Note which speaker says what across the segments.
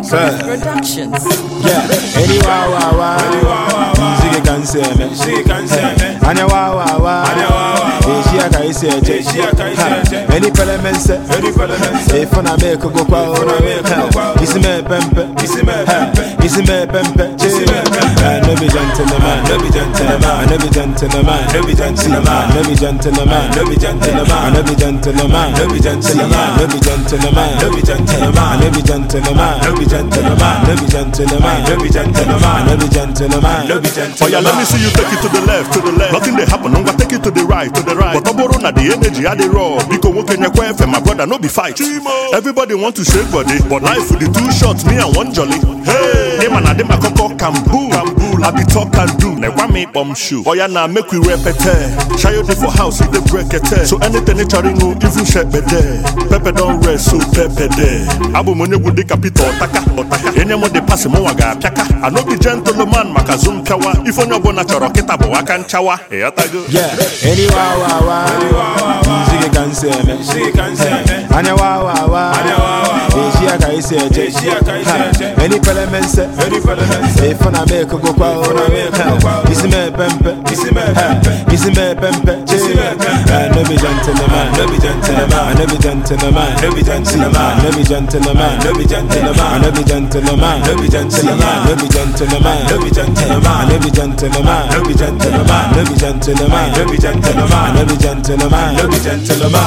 Speaker 1: Productions.
Speaker 2: Yeah, any wow, she can say me. Anya wow, she can say any parliament say, if I make go kwa, is me pempe, is me pempe, no be gentleman, no be gentleman, no be gentleman, no be gentleman, no be gentleman, no be gentleman, no be gentleman, no be gentleman, no be gentleman, no be gentleman, no be gentleman, no be gentleman, no be gentleman, no be gentleman, no be gentleman, no be gentleman.
Speaker 3: Oh yeah, let me see you take it to the left, to the left. Nothing they happen, I'm gonna take it to the right, to the right. But tomorrow na the energy I dey raw. Because what can you for my brother? No be fight. Everybody want to shake body, but life with the two shots, me and one jolly. Hey, them and them a coco cambool. I be talk and do. Like one me bomb shoe. Oh yeah, now make we repete. Shy you for house, if they break it. So anything they try no even shake be there. Pepe don't rest, so pepe there. Abu money would the capital taka. Any more they pass mo waga piaka. I no be gentleman makazum kawa. If on your bona choroketa bo wakan chawa. Hey, atago.
Speaker 2: Yeah, any wow, she can say me. Anya wow, she can say any parliament say, if I make go kwa, is me pempe, is me pempe, no be gentleman, no be gentleman, no be gentleman, no be gentleman, no be gentleman, no be gentleman, no be gentleman, no be gentleman, no be gentleman, no be gentleman, no be gentleman, no be gentleman, no be gentleman, no be gentleman, no be gentleman, no be gentleman.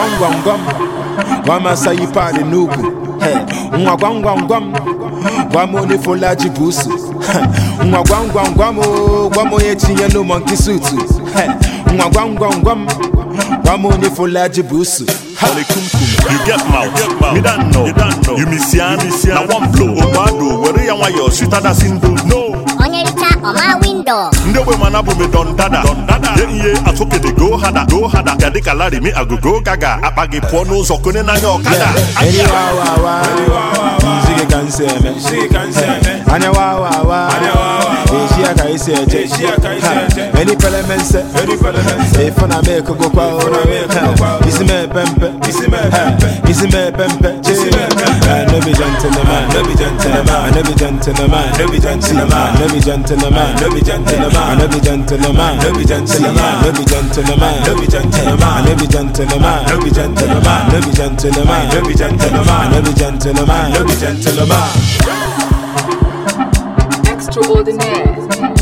Speaker 2: Wama sayi pa de nugu. Nwa gwam gwamo ni folaji busu. Nwa gwamo ye tinye no monkey suit. Nwa gwam gwamo ni folaji busu.
Speaker 3: You get mouth, me don't know. You miss yan, na one blow. Obado, where you want your sweeter than single. No.
Speaker 4: Onyerita on my window.
Speaker 3: Ndewe manabu me don dada. Ye atoke de go hada. Yadi kalari me agogo gaga. Apagi pono zokone na nyokada.
Speaker 2: Any wow, she can say me. Anya wow, she can say any parliament say, if I make go kwa, is me pempe, is me pempe, no be gentleman, no be gentleman, no be gentleman, no be gentleman, no be gentleman, no be gentleman, no be gentleman, no be gentleman, no be gentleman, no be gentleman, no be gentleman, no be gentleman, no be gentleman, no be gentleman, no be gentleman, no be gentleman.
Speaker 1: Extraordinaire.